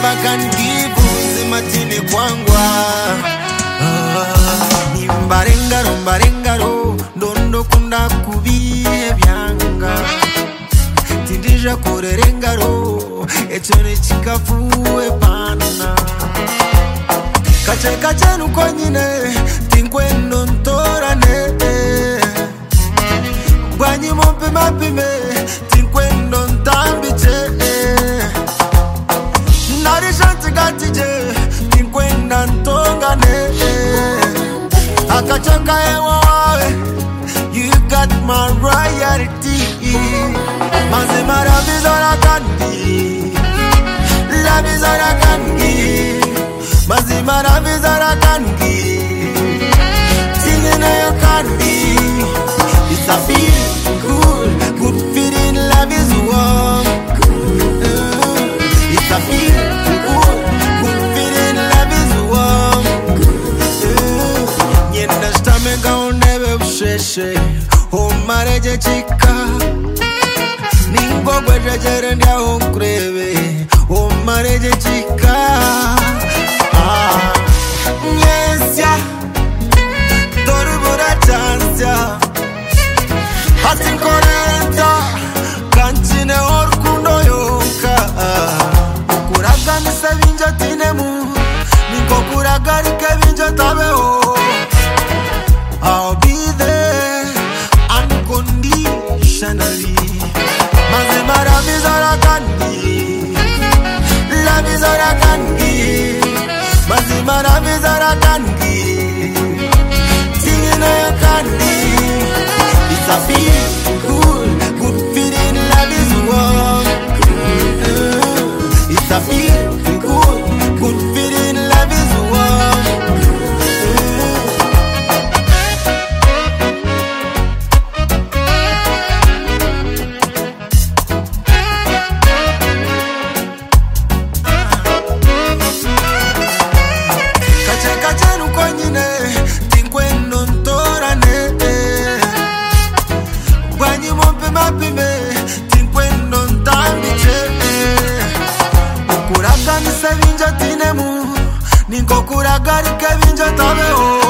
can give uzimatine kwangwa. Nimbarengaro mbarengaro ndondo kunda kubihe byanga. Tindija kurerengaro echone chikafuwe pana. Kache kache nuko nyine tinkwendo ntorane. Bwanyi mompe mapime tinkwendo ntambiche. Narishanti gatije tinkwenda ntongane. Akachoka ewa wawe, you got my royalty. Mazima love is all I can give. Love is all I can give. Mazima love is all I can give. Singing all you can be. It's a feeling good, good feeling. Love is warm. It's a feeling good, good feeling. Love is warm. Nyenda stamega unebe usheshe. Omareje chika. Ningo gwejejere ndia onkrebe. Omareje chika. Nyesya Torubura chansya Hatinkorenta Kanchine orkundo yonka. Ukuraga nise vinja tinemu. Ninko kuragari ke vinja tabeo. I'll be there unconditionally. Mazima love is all I can give. Love is all I can give. Mazima love is all I can give. Singing all you can give. It's a feeling good, good feeling. Love is warm. It's a feeling good, good feeling. Love is warm. Kache nuko nyine tinkwendo ntorane. Bwanyi mompe mapime tinkwendo ntambiche. Ukuraga nise vinja tinemu. Ninko kuragari ke vinja tabeo.